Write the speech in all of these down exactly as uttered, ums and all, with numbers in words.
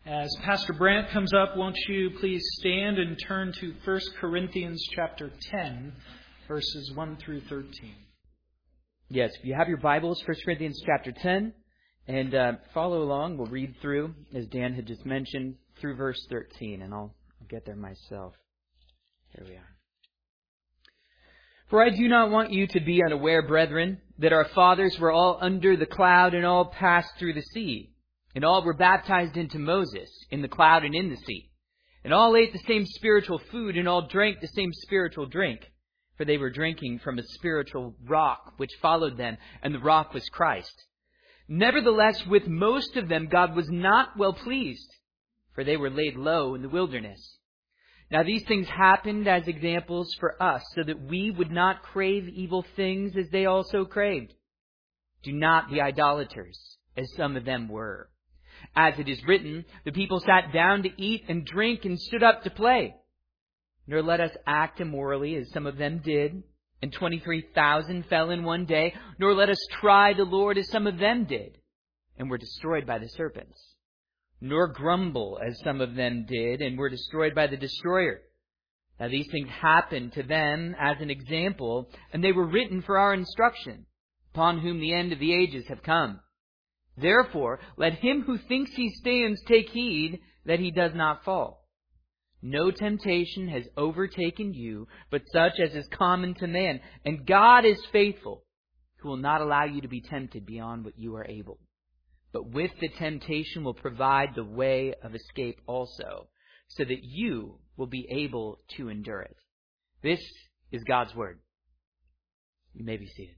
As Pastor Brant comes up, won't you please stand and turn to First Corinthians chapter ten, verses one through thirteen. Yes, if you have your Bibles, First Corinthians chapter ten, and uh, follow along. We'll read through, as Dan had just mentioned, through verse thirteen, and I'll, I'll get there myself. Here we are. For I do not want you to be unaware, brethren, that our fathers were all under the cloud and all passed through the sea. And all were baptized into Moses in the cloud and in the sea. And all ate the same spiritual food, and all drank the same spiritual drink. For they were drinking from a spiritual rock which followed them, and the rock was Christ. Nevertheless, with most of them God was not well pleased, for they were laid low in the wilderness. Now these things happened as examples for us, so that we would not crave evil things as they also craved. Do not be idolaters, as some of them were. As it is written, the people sat down to eat and drink and stood up to play. Nor let us act immorally as some of them did, and twenty-three thousand fell in one day. Nor let us try the Lord as some of them did, and were destroyed by the serpents. Nor grumble as some of them did, and were destroyed by the destroyer. Now these things happened to them as an example, and they were written for our instruction, upon whom the end of the ages have come. Therefore, let him who thinks he stands take heed that he does not fall. No temptation has overtaken you, but such as is common to man. And God is faithful, who will not allow you to be tempted beyond what you are able. But with the temptation will provide the way of escape also, so that you will be able to endure it. This is God's Word. You may be seated.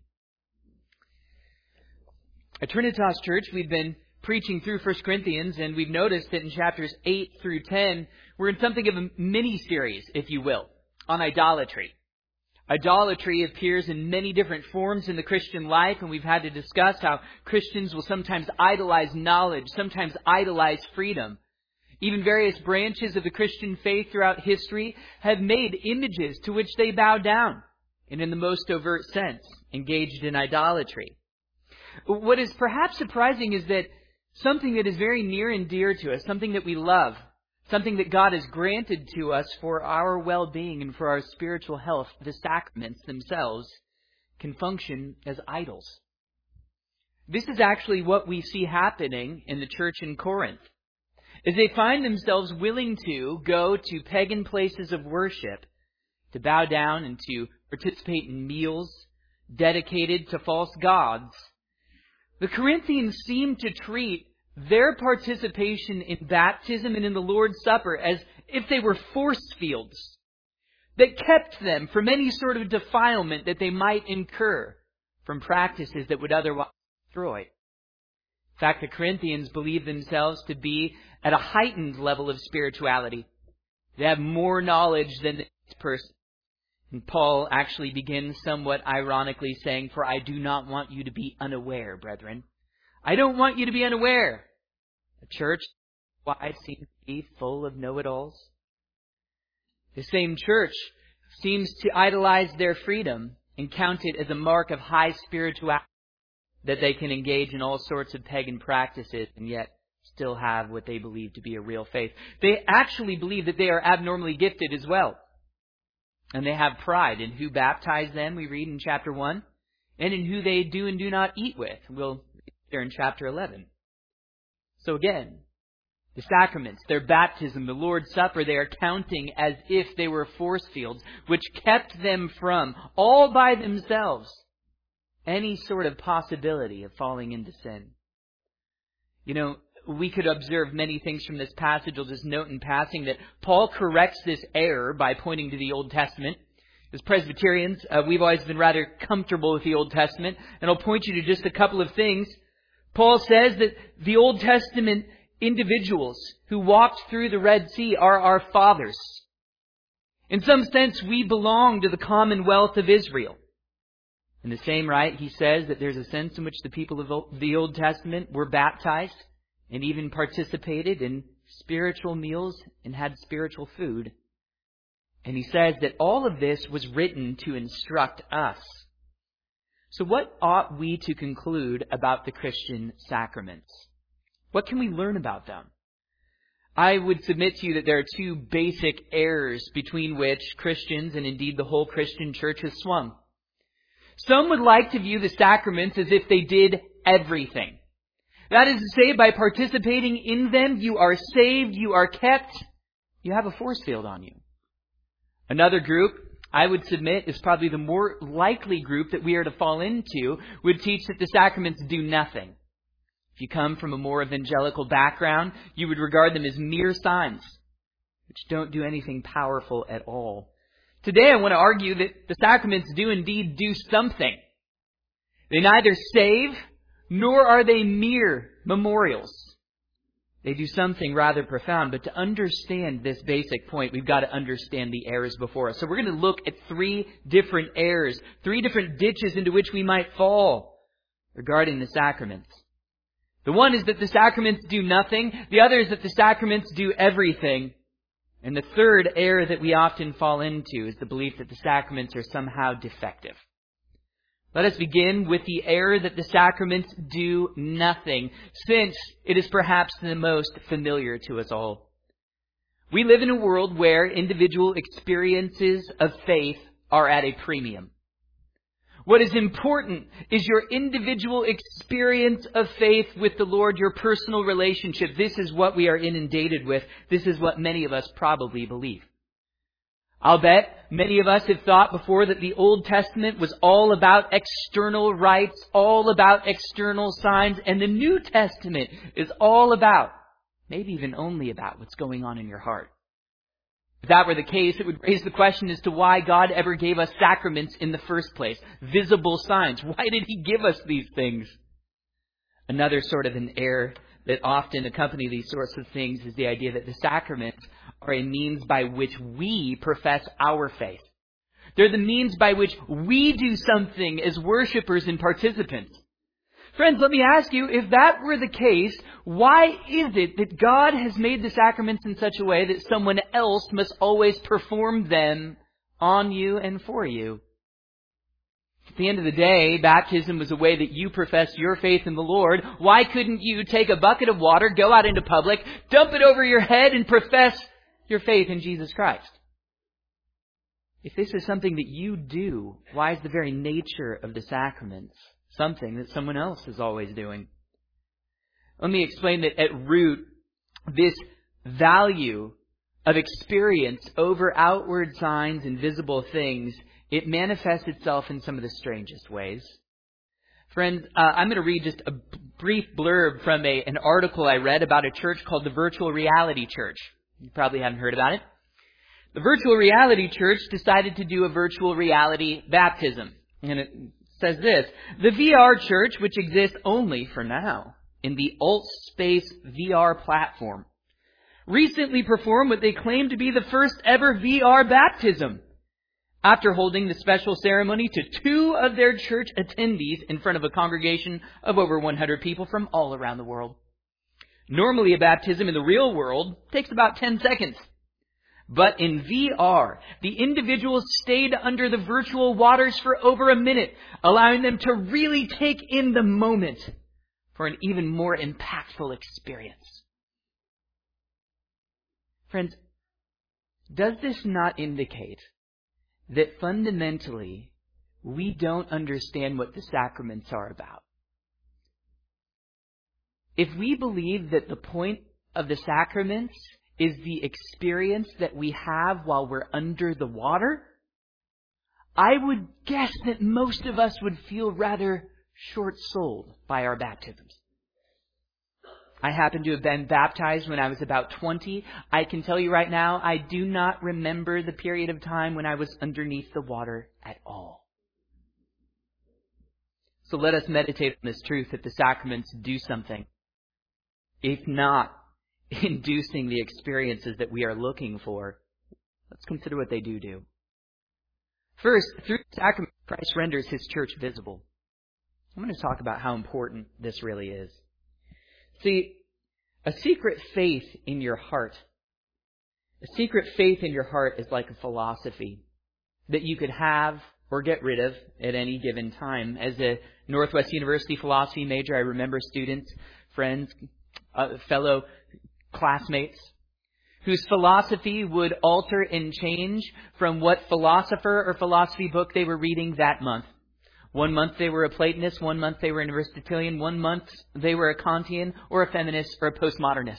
At Trinitas Church, we've been preaching through First Corinthians, and we've noticed that in chapters eight through ten, we're in something of a mini-series, if you will, on idolatry. Idolatry appears in many different forms in the Christian life, and we've had to discuss how Christians will sometimes idolize knowledge, sometimes idolize freedom. Even various branches of the Christian faith throughout history have made images to which they bow down, and in the most overt sense, engaged in idolatry. What is perhaps surprising is that something that is very near and dear to us, something that we love, something that God has granted to us for our well-being and for our spiritual health, the sacraments themselves, can function as idols. This is actually what we see happening in the church in Corinth, as they find themselves willing to go to pagan places of worship, to bow down and to participate in meals dedicated to false gods. The Corinthians seem to treat their participation in baptism and in the Lord's Supper as if they were force fields that kept them from any sort of defilement that they might incur from practices that would otherwise destroy. In fact, the Corinthians believe themselves to be at a heightened level of spirituality. They have more knowledge than the next person. And Paul actually begins somewhat ironically saying, "For I do not want you to be unaware, brethren." I don't want you to be unaware. The church, why, seems to be full of know-it-alls. The same church seems to idolize their freedom and count it as a mark of high spirituality, that they can engage in all sorts of pagan practices and yet still have what they believe to be a real faith. They actually believe that they are abnormally gifted as well. And they have pride in who baptized them, we read in chapter one, and in who they do and do not eat with. We'll read there in chapter eleven. So again, the sacraments, their baptism, the Lord's Supper, they are counting as if they were force fields, which kept them from, all by themselves, any sort of possibility of falling into sin. You know, we could observe many things from this passage. I'll just note in passing that Paul corrects this error by pointing to the Old Testament. As Presbyterians, uh, we've always been rather comfortable with the Old Testament. And I'll point you to just a couple of things. Paul says that the Old Testament individuals who walked through the Red Sea are our fathers. In some sense, we belong to the commonwealth of Israel. In the same right, he says that there's a sense in which the people of the Old Testament were baptized and even participated in spiritual meals and had spiritual food. And he says that all of this was written to instruct us. So what ought we to conclude about the Christian sacraments? What can we learn about them? I would submit to you that there are two basic errors between which Christians, and indeed the whole Christian church, has swung. Some would like to view the sacraments as if they did everything. That is to say, by participating in them, you are saved, you are kept, you have a force field on you. Another group, I would submit, is probably the more likely group that we are to fall into, would teach that the sacraments do nothing. If you come from a more evangelical background, you would regard them as mere signs, which don't do anything powerful at all. Today I want to argue that the sacraments do indeed do something. They neither save, nor are they mere memorials. They do something rather profound, but to understand this basic point, we've got to understand the errors before us. So we're going to look at three different errors, three different ditches into which we might fall regarding the sacraments. The one is that the sacraments do nothing. The other is that the sacraments do everything. And the third error that we often fall into is the belief that the sacraments are somehow defective. Let us begin with the error that the sacraments do nothing, since it is perhaps the most familiar to us all. We live in a world where individual experiences of faith are at a premium. What is important is your individual experience of faith with the Lord, your personal relationship. This is what we are inundated with. This is what many of us probably believe. I'll bet many of us have thought before that the Old Testament was all about external rites, all about external signs, and the New Testament is all about, maybe even only about, what's going on in your heart. If that were the case, it would raise the question as to why God ever gave us sacraments in the first place. Visible signs. Why did He give us these things? Another sort of an error that often accompany these sorts of things is the idea that the sacraments are a means by which we profess our faith. They're the means by which we do something as worshipers and participants. Friends, let me ask you, if that were the case, why is it that God has made the sacraments in such a way that someone else must always perform them on you and for you? At the end of the day, baptism was a way that you profess your faith in the Lord. Why couldn't you take a bucket of water, go out into public, dump it over your head, and profess your faith in Jesus Christ? If this is something that you do, why is the very nature of the sacraments something that someone else is always doing? Let me explain that at root, this value of experience over outward signs and visible things, it manifests itself in some of the strangest ways. Friends, uh, I'm going to read just a brief blurb from a, an article I read about a church called the Virtual Reality Church. You probably haven't heard about it. The Virtual Reality Church decided to do a virtual reality baptism. And it says this: the V R Church, which exists only for now in the AltSpace V R platform, recently performed what they claim to be the first ever V R baptism. After holding the special ceremony to two of their church attendees in front of a congregation of over one hundred people from all around the world. Normally, a baptism in the real world takes about ten seconds. But in V R, the individuals stayed under the virtual waters for over a minute, allowing them to really take in the moment for an even more impactful experience. Friends, does this not indicate that fundamentally we don't understand what the sacraments are about? If we believe that the point of the sacraments is the experience that we have while we're under the water, I would guess that most of us would feel rather short-souled by our baptisms. I happen to have been baptized when I was about twenty. I can tell you right now, I do not remember the period of time when I was underneath the water at all. So let us meditate on this truth that the sacraments do something, if not inducing the experiences that we are looking for. Let's consider what they do do. First, through the sacrament, Christ renders His church visible. I'm going to talk about how important this really is. See, a secret faith in your heart, a secret faith in your heart is like a philosophy that you could have or get rid of at any given time. As a Northwest University philosophy major, I remember students, friends, uh, fellow classmates whose philosophy would alter and change from what philosopher or philosophy book they were reading that month. One month they were a Platonist, one month they were an Aristotelian, one month they were a Kantian or a feminist or a postmodernist.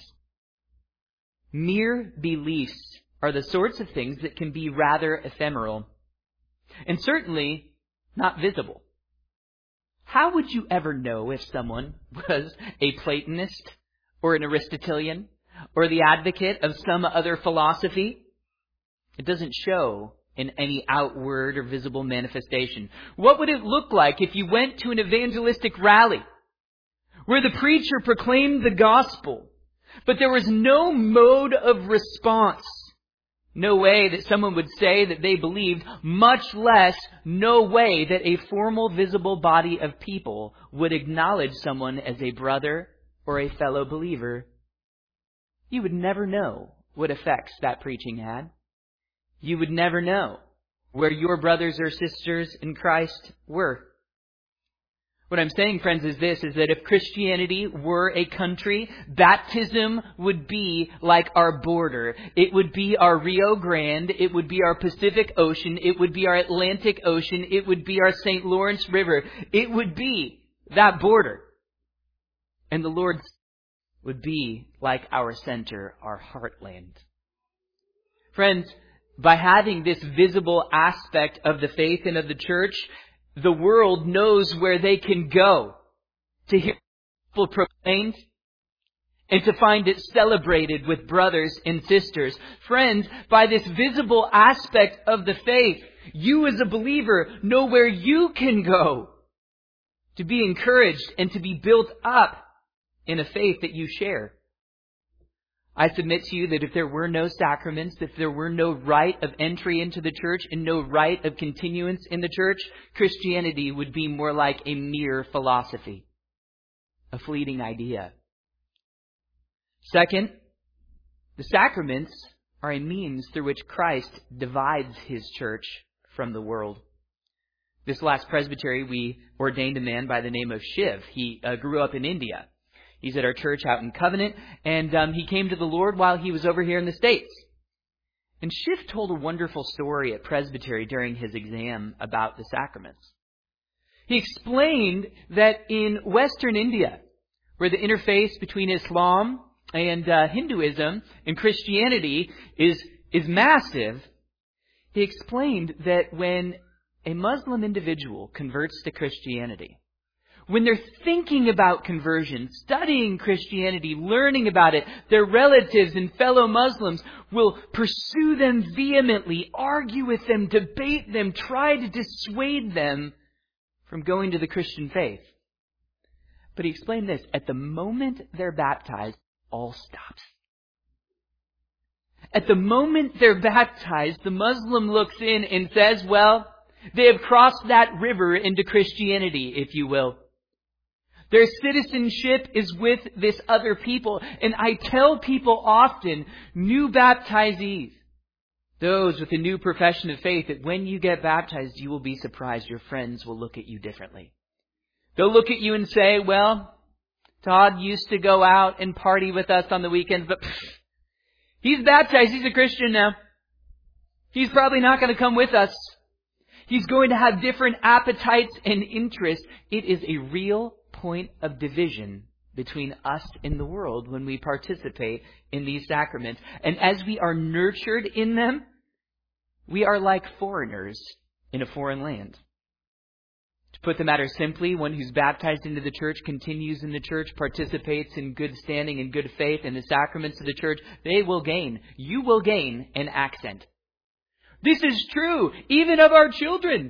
Mere beliefs are the sorts of things that can be rather ephemeral and certainly not visible. How would you ever know if someone was a Platonist or an Aristotelian or the advocate of some other philosophy? It doesn't show in any outward or visible manifestation. What would it look like if you went to an evangelistic rally where the preacher proclaimed the gospel, but there was no mode of response? No way that someone would say that they believed, much less no way that a formal visible body of people would acknowledge someone as a brother or a fellow believer. You would never know what effects that preaching had. You would never know where your brothers or sisters in Christ were. What I'm saying, friends, is this, is that if Christianity were a country, baptism would be like our border. It would be our Rio Grande. It would be our Pacific Ocean. It would be our Atlantic Ocean. It would be our Saint Lawrence River. It would be that border. And the Lord would be like our center, our heartland. Friends, by having this visible aspect of the faith and of the church, the world knows where they can go to hear the gospel proclaimed and to find it celebrated with brothers and sisters. Friends, by this visible aspect of the faith, you as a believer know where you can go to be encouraged and to be built up in a faith that you share. I submit to you that if there were no sacraments, if there were no rite of entry into the church and no rite of continuance in the church, Christianity would be more like a mere philosophy, a fleeting idea. Second, the sacraments are a means through which Christ divides His church from the world. This last presbytery, we ordained a man by the name of Shiv. He uh, grew up in India. He's at our church out in Covenant, and um, he came to the Lord while he was over here in the States. And Shiv told a wonderful story at presbytery during his exam about the sacraments. He explained that in Western India, where the interface between Islam and uh, Hinduism and Christianity is, is massive, he explained that when a Muslim individual converts to Christianity, when they're thinking about conversion, studying Christianity, learning about it, their relatives and fellow Muslims will pursue them vehemently, argue with them, debate them, try to dissuade them from going to the Christian faith. But he explained this: at the moment they're baptized, all stops. At the moment they're baptized, the Muslim looks in and says, well, they have crossed that river into Christianity, if you will. Their citizenship is with this other people. And I tell people often, new baptizees, those with a new profession of faith, that when you get baptized, you will be surprised. Your friends will look at you differently. They'll look at you and say, well, Todd used to go out and party with us on the weekends, but pff, he's baptized. He's a Christian now. He's probably not going to come with us. He's going to have different appetites and interests. It is a real point of division between us and the world when we participate in these sacraments. And as we are nurtured in them, we are like foreigners in a foreign land. To put the matter simply, one who's baptized into the church continues in the church, participates in good standing and good faith in the sacraments of the church. They will gain, you will gain an accent. This is true even of our children.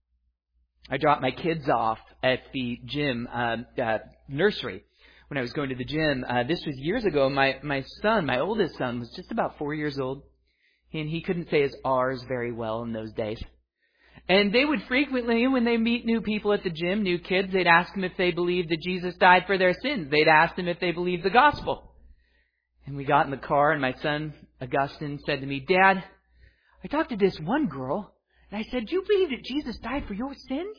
I dropped my kids off at the gym, uh, uh, nursery. When I was going to the gym, uh, this was years ago. My my son, my oldest son, was just about four years old, and he couldn't say his R's very well in those days. And they would frequently, when they meet new people at the gym, new kids, they'd ask them if they believed that Jesus died for their sins. They'd ask them if they believed the gospel. And we got in the car, and my son, Augustine, said to me, Dad, I talked to this one girl, and I said, do you believe that Jesus died for your sins?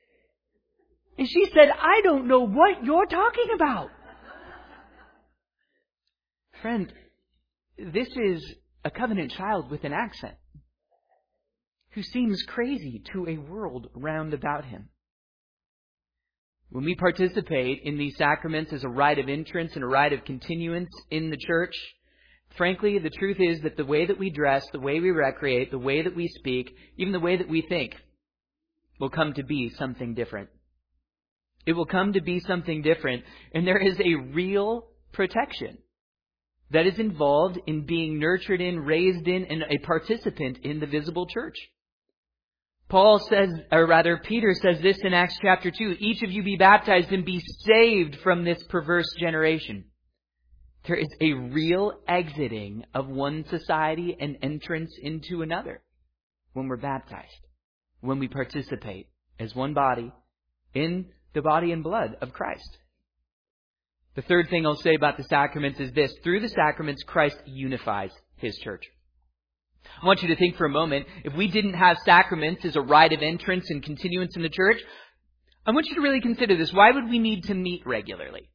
And she said, I don't know what you're talking about. Friend, this is a covenant child with an accent who seems crazy to a world round about him. When we participate in these sacraments as a rite of entrance and a rite of continuance in the church, frankly, the truth is that the way that we dress, the way we recreate, the way that we speak, even the way that we think, will come to be something different. It will come to be something different, and there is a real protection that is involved in being nurtured in, raised in, and a participant in the visible church. Paul says, or rather, Peter says this in Acts chapter two, each of you be baptized and be saved from this perverse generation. There is a real exiting of one society and entrance into another when we're baptized, when we participate as one body in the body and blood of Christ. The third thing I'll say about the sacraments is this. Through the sacraments, Christ unifies His church. I want you to think for a moment, if we didn't have sacraments as a rite of entrance and continuance in the church, I want you to really consider this. Why would we need to meet regularly?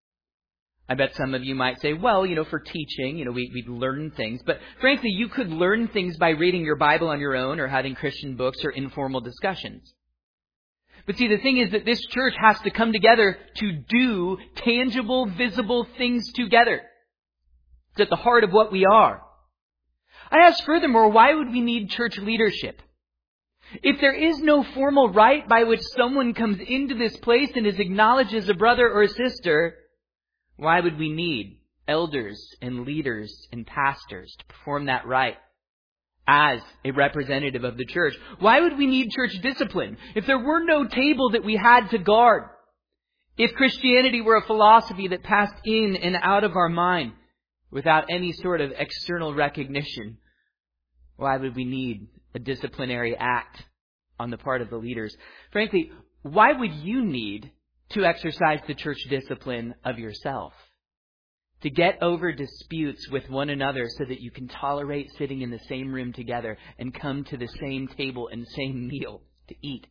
I bet some of you might say, well, you know, for teaching, you know, we, we learn things. But frankly, you could learn things by reading your Bible on your own or having Christian books or informal discussions. But see, the thing is that this church has to come together to do tangible, visible things together. It's at the heart of what we are. I ask furthermore, why would we need church leadership? If there is no formal rite by which someone comes into this place and is acknowledged as a brother or a sister, why would we need elders and leaders and pastors to perform that rite as a representative of the church? Why would we need church discipline? If there were no table that we had to guard, if Christianity were a philosophy that passed in and out of our mind without any sort of external recognition, why would we need a disciplinary act on the part of the leaders? Frankly, why would you need to exercise the church discipline of yourself? To get over disputes with one another so that you can tolerate sitting in the same room together and come to the same table and same meal to eat.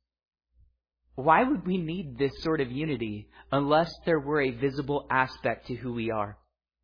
Why would we need this sort of unity unless there were a visible aspect to who we are?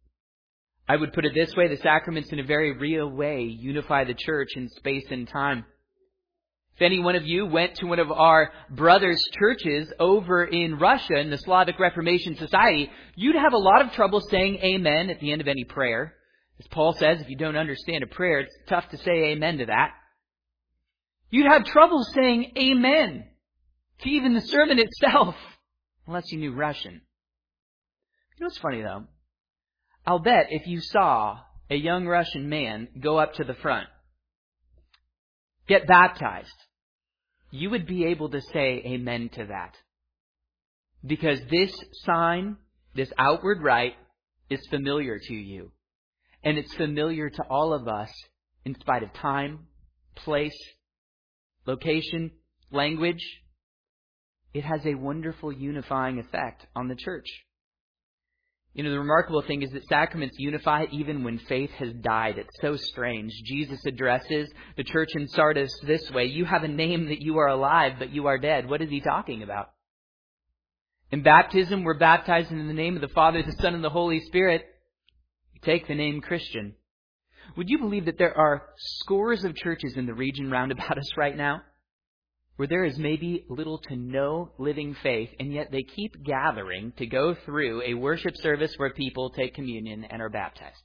I would put it this way, the sacraments in a very real way unify the church in space and time. If any one of you went to one of our brothers' churches over in Russia in the Slavic Reformation Society, you'd have a lot of trouble saying amen at the end of any prayer. As Paul says, if you don't understand a prayer, it's tough to say amen to that. You'd have trouble saying amen to even the sermon itself, unless you knew Russian. You know what's funny though? I'll bet if you saw a young Russian man go up to the front, get baptized, you would be able to say amen to that. Because this sign, this outward rite, is familiar to you. And it's familiar to all of us in spite of time, place, location, language. It has a wonderful unifying effect on the church. You know, the remarkable thing is that sacraments unify even when faith has died. It's so strange. Jesus addresses the church in Sardis this way. You have a name that you are alive, but you are dead. What is he talking about? In baptism, we're baptized in the name of the Father, the Son, and the Holy Spirit. You take the name Christian. Would you believe that there are scores of churches in the region round about us right now where there is maybe little to no living faith, and yet they keep gathering to go through a worship service where people take communion and are baptized?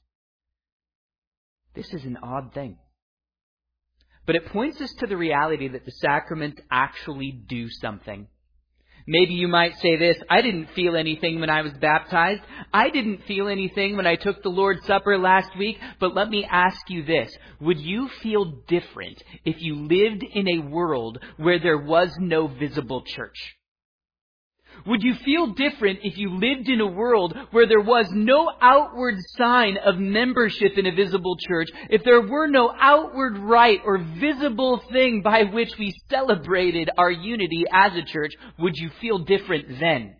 This is an odd thing. But it points us to the reality that the sacraments actually do something. Maybe you might say this, I didn't feel anything when I was baptized. I didn't feel anything when I took the Lord's Supper last week. But let me ask you this. Would you feel different if you lived in a world where there was no visible church? Would you feel different if you lived in a world where there was no outward sign of membership in a visible church? If there were no outward rite or visible thing by which we celebrated our unity as a church, would you feel different then?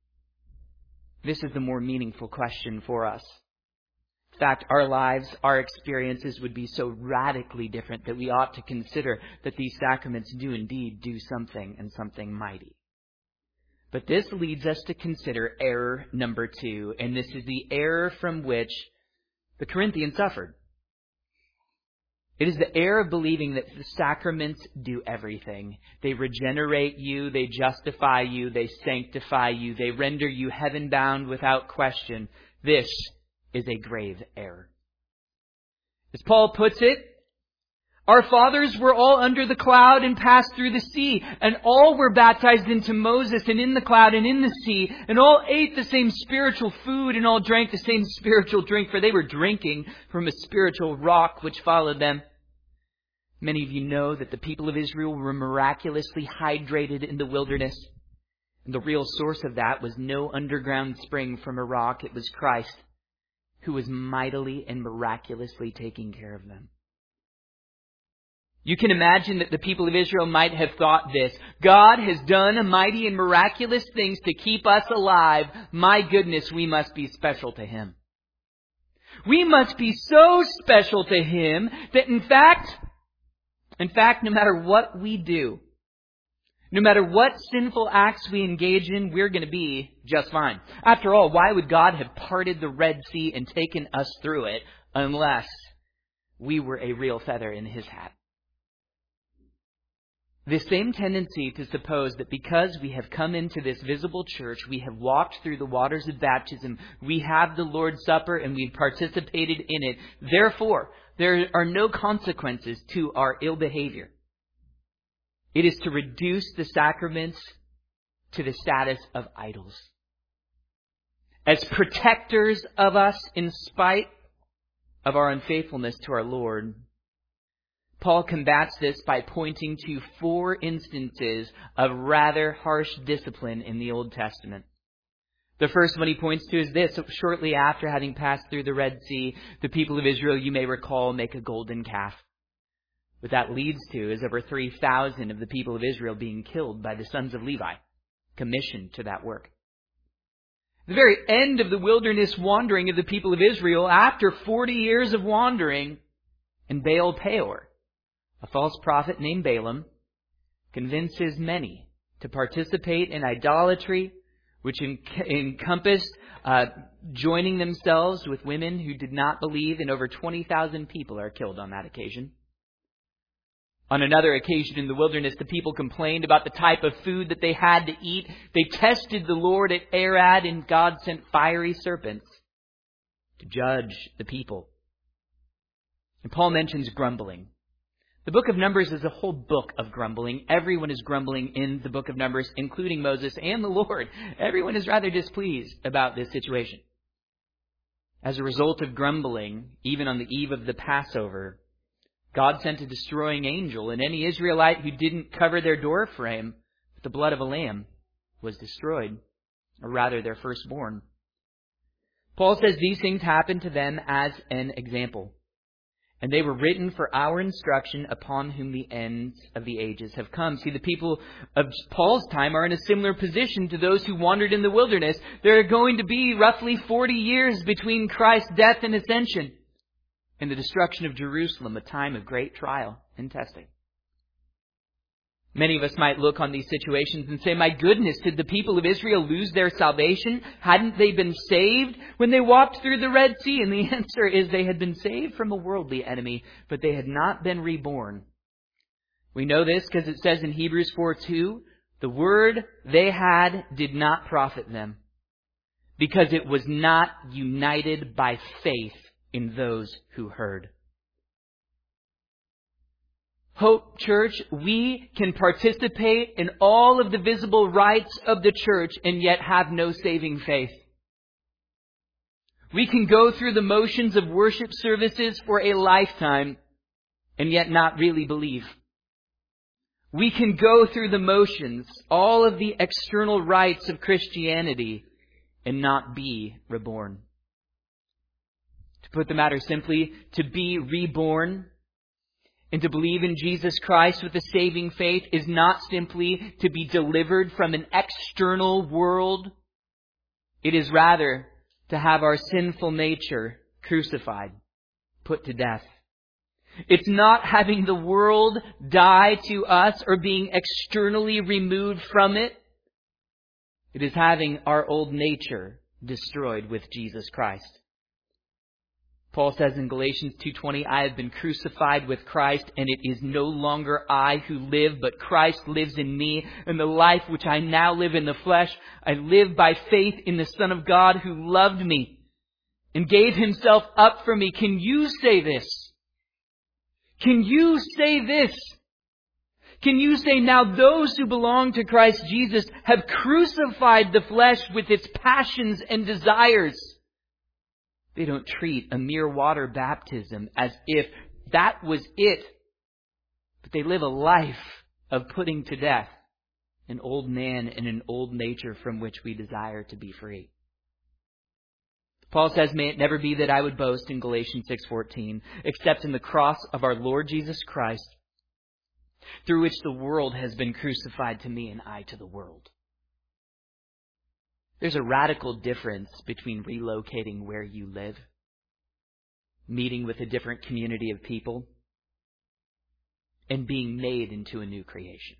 This is the more meaningful question for us. In fact, our lives, our experiences would be so radically different that we ought to consider that these sacraments do indeed do something, and something mighty. But this leads us to consider error number two, and this is the error from which the Corinthians suffered. It is the error of believing that the sacraments do everything. They regenerate you, they justify you, they sanctify you, they render you heaven-bound without question. This is a grave error. As Paul puts it, our fathers were all under the cloud and passed through the sea, and all were baptized into Moses and in the cloud and in the sea, and all ate the same spiritual food and all drank the same spiritual drink, for they were drinking from a spiritual rock which followed them. Many of you know that the people of Israel were miraculously hydrated in the wilderness, and the real source of that was no underground spring from a rock. It was Christ, who was mightily and miraculously taking care of them. You can imagine that the people of Israel might have thought this: God has done mighty and miraculous things to keep us alive. My goodness, we must be special to Him. We must be so special to Him that in fact, in fact, no matter what we do, no matter what sinful acts we engage in, we're going to be just fine. After all, why would God have parted the Red Sea and taken us through it unless we were a real feather in His hat? This same tendency to suppose that because we have come into this visible church, we have walked through the waters of baptism, we have the Lord's Supper, and we've participated in it, therefore, there are no consequences to our ill behavior. It is to reduce the sacraments to the status of idols. As protectors of us in spite of our unfaithfulness to our Lord, Paul combats this by pointing to four instances of rather harsh discipline in the Old Testament. The first one he points to is this: shortly after having passed through the Red Sea, the people of Israel, you may recall, make a golden calf. What that leads to is over three thousand of the people of Israel being killed by the sons of Levi, commissioned to that work. The very end of the wilderness wandering of the people of Israel, after forty years of wandering, and Baal Peor, a false prophet named Balaam, convinces many to participate in idolatry, which en- encompassed uh, joining themselves with women who did not believe, and over twenty thousand people are killed on that occasion. On another occasion in the wilderness, the people complained about the type of food that they had to eat. They tested the Lord at Arad, and God sent fiery serpents to judge the people. And Paul mentions grumbling. The book of Numbers is a whole book of grumbling. Everyone is grumbling in the book of Numbers, including Moses and the Lord. Everyone is rather displeased about this situation. As a result of grumbling, even on the eve of the Passover, God sent a destroying angel, and any Israelite who didn't cover their doorframe with the blood of a lamb was destroyed, or rather their firstborn. Paul says these things happened to them as an example, and they were written for our instruction, upon whom the ends of the ages have come. See, the people of Paul's time are in a similar position to those who wandered in the wilderness. There are going to be roughly forty years between Christ's death and ascension and the destruction of Jerusalem, a time of great trial and testing. Many of us might look on these situations and say, my goodness, did the people of Israel lose their salvation? Hadn't they been saved when they walked through the Red Sea? And the answer is they had been saved from a worldly enemy, but they had not been reborn. We know this because it says in Hebrews four two, the word they had did not profit them, because it was not united by faith in those who heard. Hope Church, we can participate in all of the visible rites of the church and yet have no saving faith. We can go through the motions of worship services for a lifetime and yet not really believe. We can go through the motions, all of the external rites of Christianity, and not be reborn. To put the matter simply, to be reborn and to believe in Jesus Christ with a saving faith is not simply to be delivered from an external world. It is rather to have our sinful nature crucified, put to death. It's not having the world die to us or being externally removed from it. It is having our old nature destroyed with Jesus Christ. Paul says in Galatians two twenty, I have been crucified with Christ, and it is no longer I who live, but Christ lives in me. And the life which I now live in the flesh, I live by faith in the Son of God who loved me and gave himself up for me. Can you say this? Can you say this? Can you say, now those who belong to Christ Jesus have crucified the flesh with its passions and desires? They don't treat a mere water baptism as if that was it. But they live a life of putting to death an old man and an old nature from which we desire to be free. Paul says, may it never be that I would boast in Galatians six fourteen, except in the cross of our Lord Jesus Christ, through which the world has been crucified to me and I to the world. There's a radical difference between relocating where you live, meeting with a different community of people, and being made into a new creation.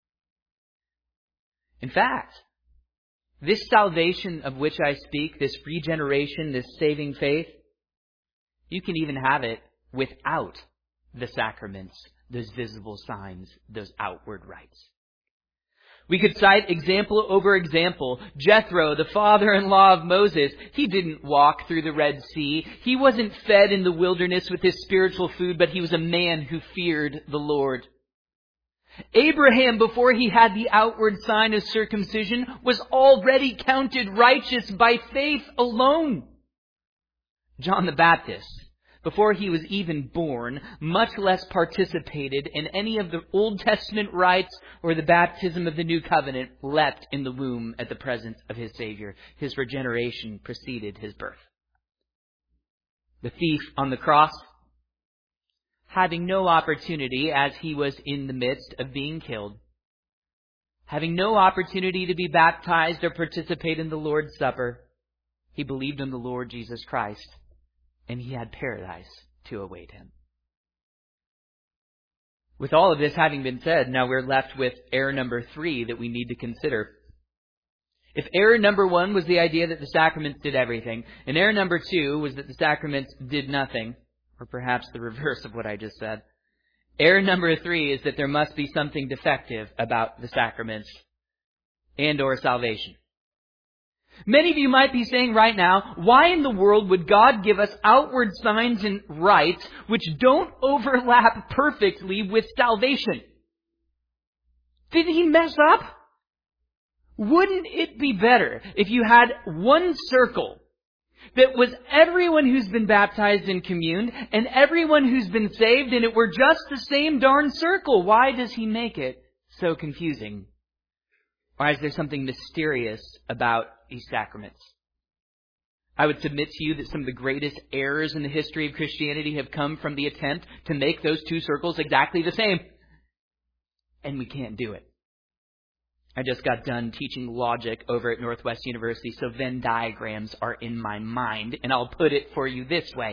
In fact, this salvation of which I speak, this regeneration, this saving faith, you can even have it without the sacraments, those visible signs, those outward rites. We could cite example over example. Jethro, the father-in-law of Moses, he didn't walk through the Red Sea. He wasn't fed in the wilderness with his spiritual food, but he was a man who feared the Lord. Abraham, before he had the outward sign of circumcision, was already counted righteous by faith alone. John the Baptist, before he was even born, much less participated in any of the Old Testament rites or the baptism of the New Covenant, leapt in the womb at the presence of his Savior. His regeneration preceded his birth. The thief on the cross, having no opportunity as he was in the midst of being killed, having no opportunity to be baptized or participate in the Lord's Supper, he believed in the Lord Jesus Christ, and he had paradise to await him. With all of this having been said, now we're left with error number three that we need to consider. If error number one was the idea that the sacraments did everything, and error number two was that the sacraments did nothing, or perhaps the reverse of what I just said, error number three is that there must be something defective about the sacraments and or salvation. Many of you might be saying right now, why in the world would God give us outward signs and rites which don't overlap perfectly with salvation? Did he mess up? Wouldn't it be better if you had one circle that was everyone who's been baptized and communed and everyone who's been saved, and it were just the same darn circle? Why does he make it so confusing? Or is there something mysterious about these sacraments? I would submit to you that some of the greatest errors in the history of Christianity have come from the attempt to make those two circles exactly the same. And we can't do it. I just got done teaching logic over at Northwest University, so Venn diagrams are in my mind, and I'll put it for you this way.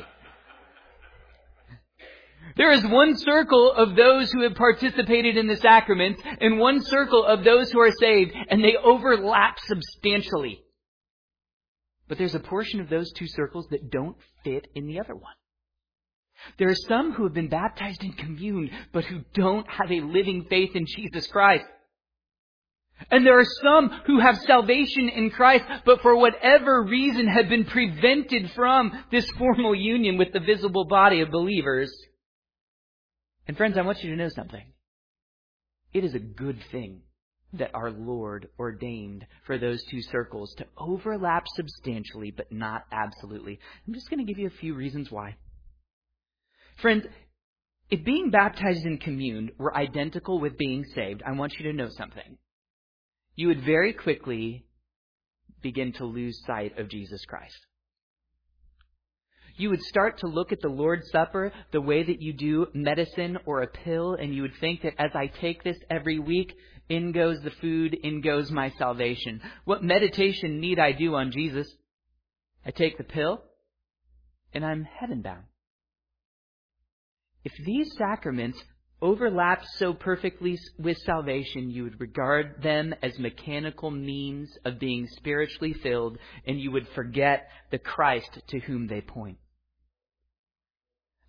There is one circle of those who have participated in the sacraments and one circle of those who are saved, and they overlap substantially. But there's a portion of those two circles that don't fit in the other one. There are some who have been baptized and communed, but who don't have a living faith in Jesus Christ. And there are some who have salvation in Christ, but for whatever reason have been prevented from this formal union with the visible body of believers. And friends, I want you to know something. It is a good thing that our Lord ordained for those two circles to overlap substantially, but not absolutely. I'm just going to give you a few reasons why. Friends, if being baptized and communed were identical with being saved, I want you to know something. You would very quickly begin to lose sight of Jesus Christ. You would start to look at the Lord's Supper the way that you do medicine or a pill, and you would think that as I take this every week, in goes the food, in goes my salvation. What meditation need I do on Jesus? I take the pill, and I'm heaven bound. If these sacraments overlap so perfectly with salvation, you would regard them as mechanical means of being spiritually filled, and you would forget the Christ to whom they point.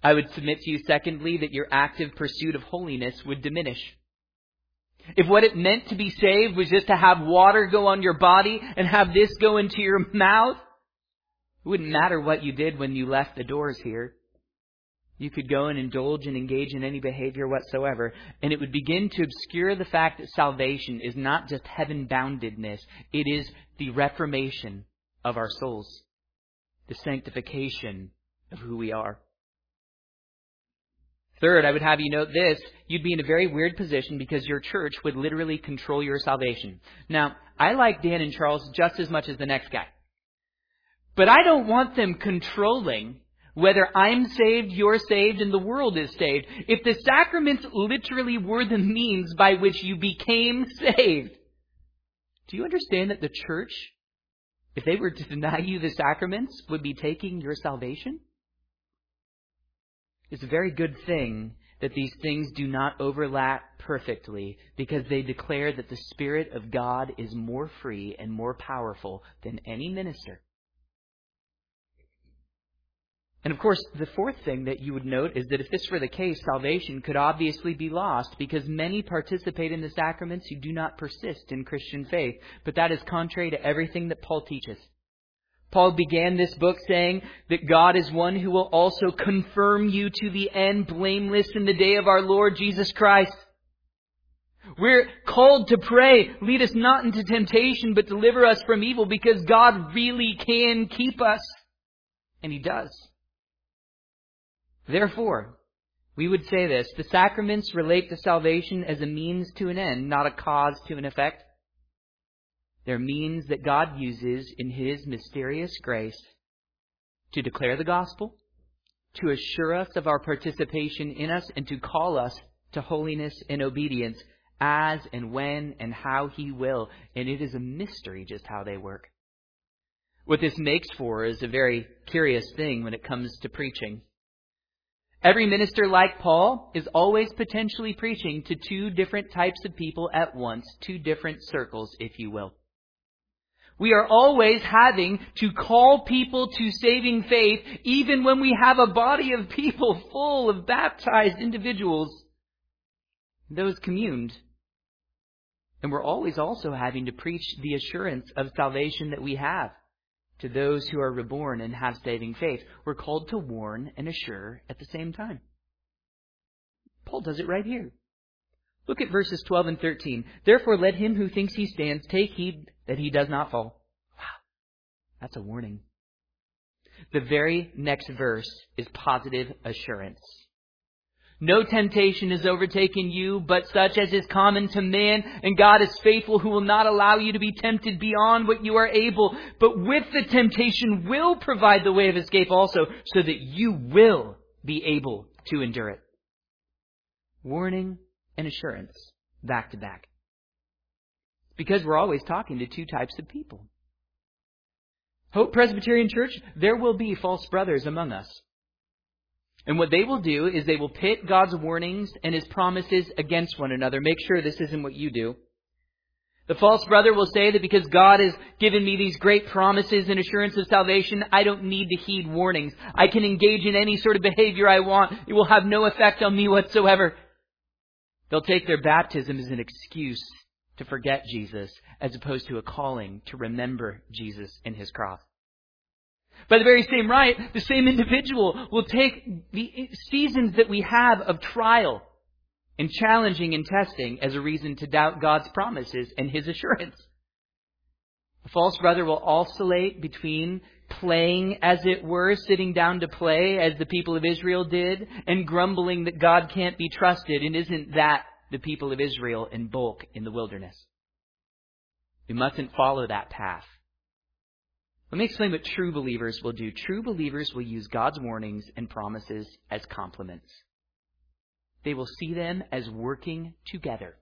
I would submit to you, secondly, that your active pursuit of holiness would diminish. If what it meant to be saved was just to have water go on your body and have this go into your mouth, it wouldn't matter what you did when you left the doors here. You could go and indulge and engage in any behavior whatsoever, and it would begin to obscure the fact that salvation is not just heaven-boundedness. It is the reformation of our souls, the sanctification of who we are. Third, I would have you note this. You'd be in a very weird position because your church would literally control your salvation. Now, I like Dan and Charles just as much as the next guy. But I don't want them controlling whether I'm saved, you're saved, and the world is saved. If the sacraments literally were the means by which you became saved, do you understand that the church, if they were to deny you the sacraments, would be taking your salvation? It's a very good thing that these things do not overlap perfectly, because they declare that the Spirit of God is more free and more powerful than any minister. And of course, the fourth thing that you would note is that if this were the case, salvation could obviously be lost, because many participate in the sacraments who do not persist in Christian faith. But that is contrary to everything that Paul teaches. Paul began this book saying that God is one who will also confirm you to the end, blameless in the day of our Lord Jesus Christ. We're called to pray, lead us not into temptation, but deliver us from evil, because God really can keep us. And He does. Therefore, we would say this: the sacraments relate to salvation as a means to an end, not a cause to an effect. They're means that God uses in His mysterious grace to declare the gospel, to assure us of our participation in us, and to call us to holiness and obedience as and when and how He will. And it is a mystery just how they work. What this makes for is a very curious thing when it comes to preaching. Every minister, like Paul, is always potentially preaching to two different types of people at once, two different circles, if you will. We are always having to call people to saving faith, even when we have a body of people full of baptized individuals. Those communed. And we're always also having to preach the assurance of salvation that we have to those who are reborn and have saving faith. We're called to warn and assure at the same time. Paul does it right here. Look at verses twelve and thirteen. Therefore, let him who thinks he stands take heed that he does not fall. Wow, that's a warning. The very next verse is positive assurance. No temptation has overtaken you, but such as is common to man, and God is faithful, who will not allow you to be tempted beyond what you are able, but with the temptation will provide the way of escape also, so that you will be able to endure it. Warning and assurance, back to back. Because we're always talking to two types of people. Hope Presbyterian Church, there will be false brothers among us. And what they will do is they will pit God's warnings and His promises against one another. Make sure this isn't what you do. The false brother will say that because God has given me these great promises and assurance of salvation, I don't need to heed warnings. I can engage in any sort of behavior I want. It will have no effect on me whatsoever. They'll take their baptism as an excuse to forget Jesus, as opposed to a calling to remember Jesus and His cross. By the very same right, the same individual will take the seasons that we have of trial and challenging and testing as a reason to doubt God's promises and His assurance. A false brother will oscillate between playing, as it were, sitting down to play, as the people of Israel did, and grumbling that God can't be trusted. And isn't that the people of Israel in bulk in the wilderness? We mustn't follow that path. Let me explain what true believers will do. True believers will use God's warnings and promises as complements. They will see them as working together.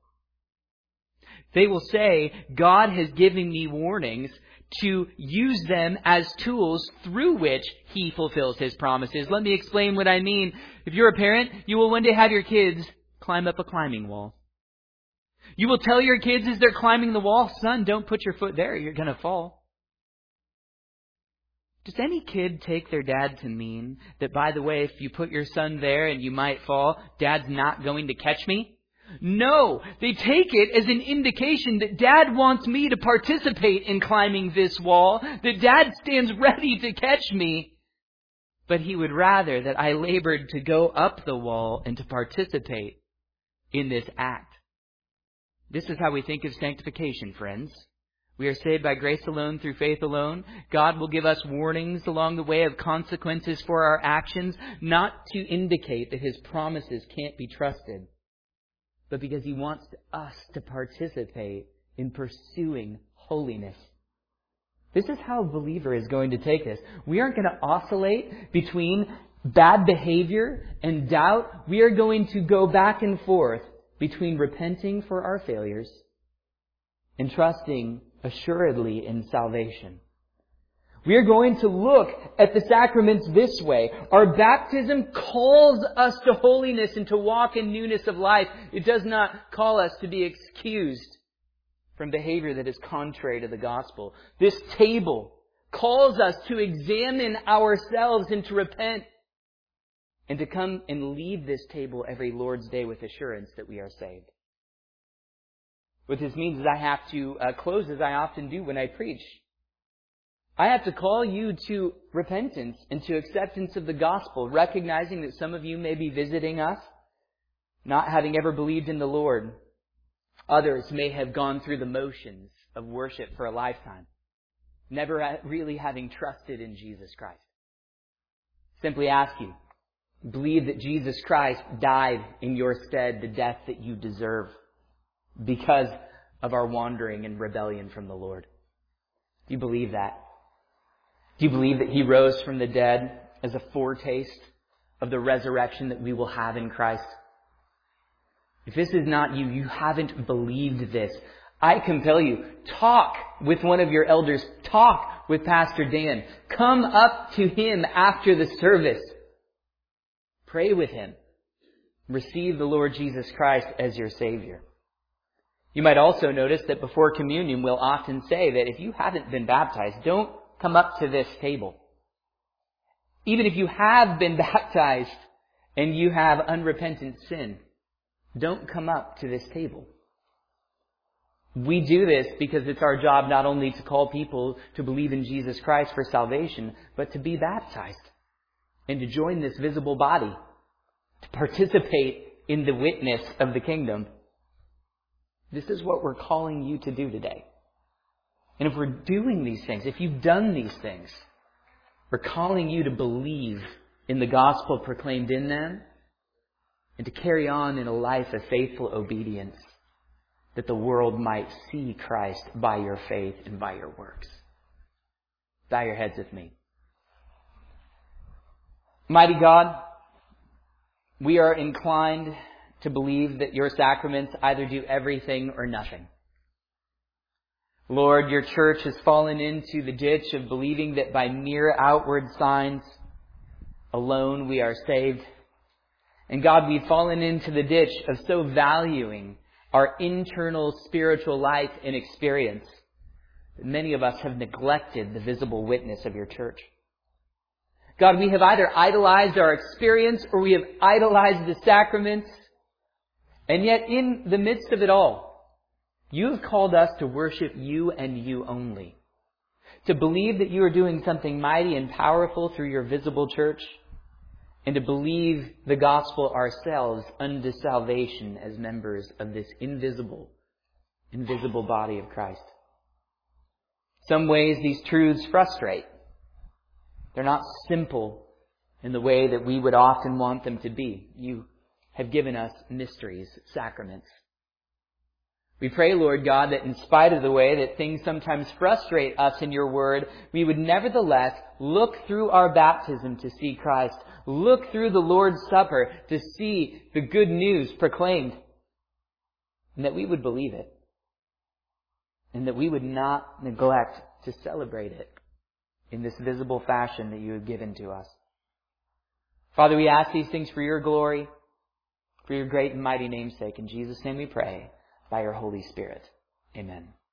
They will say, God has given me warnings to use them as tools through which He fulfills His promises. Let me explain what I mean. If you're a parent, you will one day have your kids climb up a climbing wall. You will tell your kids as they're climbing the wall, son, don't put your foot there, you're going to fall. Does any kid take their dad to mean that, by the way, if you put your son there and you might fall, Dad's not going to catch me? No, they take it as an indication that Dad wants me to participate in climbing this wall, that Dad stands ready to catch me. But he would rather that I labored to go up the wall and to participate in this act. This is how we think of sanctification, friends. We are saved by grace alone, through faith alone. God will give us warnings along the way of consequences for our actions, not to indicate that His promises can't be trusted, but because He wants us to participate in pursuing holiness. This is how a believer is going to take this. We aren't going to oscillate between bad behavior and doubt. We are going to go back and forth between repenting for our failures and trusting assuredly in salvation. We are going to look at the sacraments this way. Our baptism calls us to holiness and to walk in newness of life. It does not call us to be excused from behavior that is contrary to the gospel. This table calls us to examine ourselves and to repent, and to come and leave this table every Lord's Day with assurance that we are saved. What this means is I have to uh, close as I often do when I preach. I have to call you to repentance and to acceptance of the gospel, recognizing that some of you may be visiting us, not having ever believed in the Lord. Others may have gone through the motions of worship for a lifetime, never really having trusted in Jesus Christ. Simply ask you, believe that Jesus Christ died in your stead the death that you deserve because of our wandering and rebellion from the Lord. Do you believe that? Do you believe that He rose from the dead as a foretaste of the resurrection that we will have in Christ? If this is not you, you haven't believed this. I compel you, talk with one of your elders. Talk with Pastor Dan. Come up to him after the service. Pray with him. Receive the Lord Jesus Christ as your Savior. You might also notice that before communion, we'll often say that if you haven't been baptized, don't come up to this table. Even if you have been baptized and you have unrepentant sin, don't come up to this table. We do this because it's our job not only to call people to believe in Jesus Christ for salvation, but to be baptized and to join this visible body, to participate in the witness of the kingdom. This is what we're calling you to do today. And if we're doing these things, if you've done these things, we're calling you to believe in the gospel proclaimed in them and to carry on in a life of faithful obedience, that the world might see Christ by your faith and by your works. Bow your heads with me. Mighty God, we are inclined to believe that your sacraments either do everything or nothing. Lord, your church has fallen into the ditch of believing that by mere outward signs alone we are saved. And God, we've fallen into the ditch of so valuing our internal spiritual life and experience that many of us have neglected the visible witness of your church. God, we have either idolized our experience or we have idolized the sacraments. And yet in the midst of it all, you have called us to worship you and you only. To believe that you are doing something mighty and powerful through your visible church. And to believe the gospel ourselves unto salvation as members of this invisible, invisible body of Christ. Some ways these truths frustrate. They're not simple in the way that we would often want them to be. You have given us mysteries, sacraments. We pray, Lord God, that in spite of the way that things sometimes frustrate us in your word, we would nevertheless look through our baptism to see Christ. Look through the Lord's Supper to see the good news proclaimed. And that we would believe it. And that we would not neglect to celebrate it in this visible fashion that you have given to us. Father, we ask these things for your glory, for your great and mighty name's sake. In Jesus' name we pray, by your Holy Spirit. Amen.